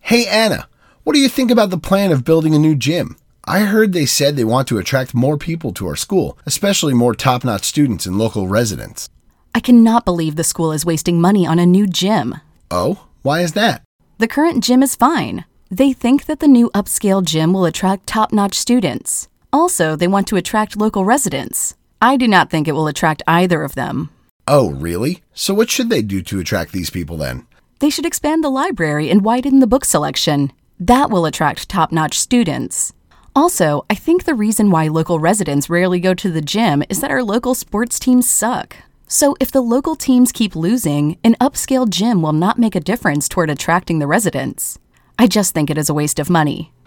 Hey Anna, what do you think about the plan of building a new gym? I heard they said they want to attract more people to our school, especially more top-notch students and local residents. I cannot believe the school is wasting money on a new gym. Oh, why is that? The current gym is fine. They think that the new upscale gym will attract top-notch students. Also, they want to attract local residents. I do not think it will attract either of them. Oh, really? So what should they do to attract these people then? They should expand the library and widen the book selection. That will attract top-notch students. Also, I think the reason why local residents rarely go to the gym is that our local sports teams suck. So if the local teams keep losing, an upscale gym will not make a difference toward attracting the residents. I just think it is a waste of money.